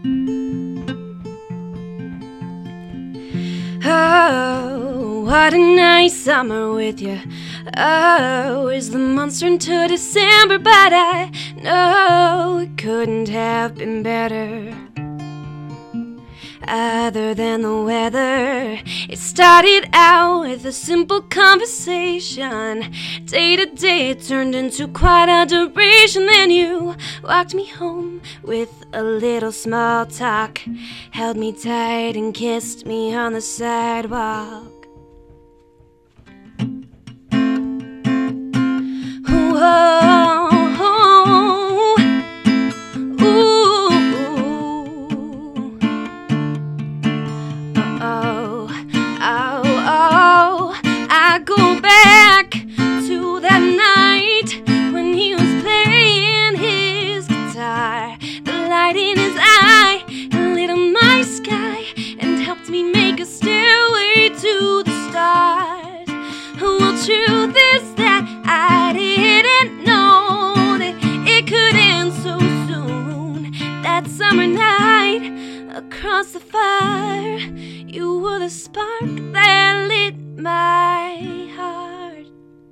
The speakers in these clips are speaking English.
Oh, what a nice summer with you. Oh, is the month into December, but I know it couldn't have been better. Other than the weather, it started out with a simple conversation. Day to day it turned into quite a duration. Then you walked me home with a little small talk, held me tight and kissed me on the sidewalk. I go back to that night when he was playing his guitar. The light in his eye lit up my sky and helped me make a stairway to the stars. Well, truth is that I didn't know that it could end so soon. That summer night across the fire, you were the spark that lit my heart.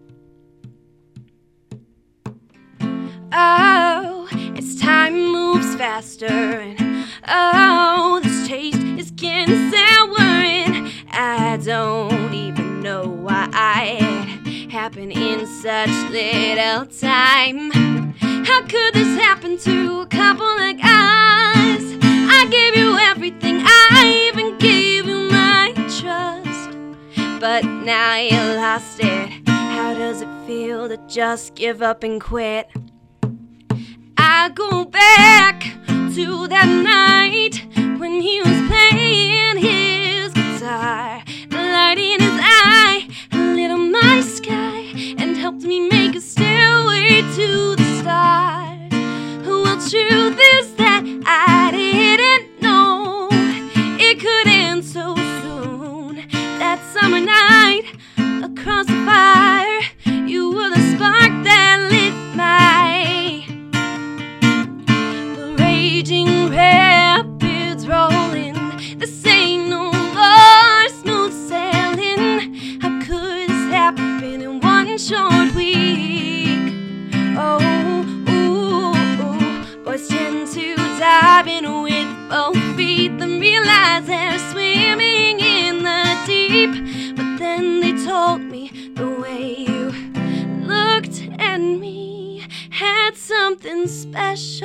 Oh, as time moves faster, and oh, this taste is getting sour, and I don't even know why it happened in such little time. How could this happen to a couple like us? I gave you everything, I even gave you my trust, but now you lost it. How does it feel to just give up and quit? I go back to that night when he was playing his guitar. The light in his eye lit up my sky and helped me make a stairway to the stars. Well, truth is that I didn't know it could end so soon. That summer night across the fire, you were the spark that lit my. The raging rapids rolling, this ain't no more smooth sailing. How could this happen in one short week? Boys tend to dive in with both feet, then realize they're swimming in the deep. But then they told me the way you looked at me had something special.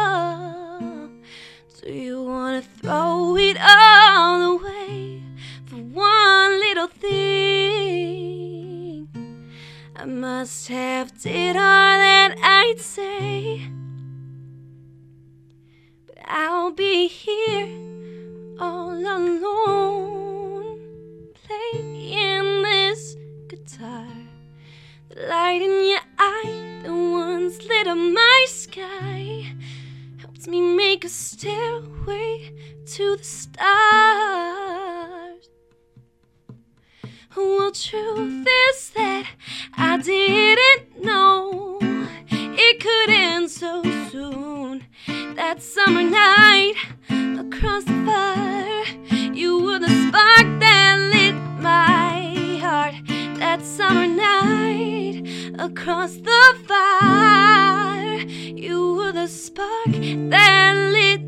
Do you wanna throw it all away for one little thing? I must have did all that I'd say, but I'll be here all alone, playing this guitar. The light in your eye that once lit up my sky helps me make a stairway to the stars. Well, truth is that I didn't know it could end so soon. That summer night across the fire, you were the spark that lit my heart. That summer night across the fire, you were the spark that lit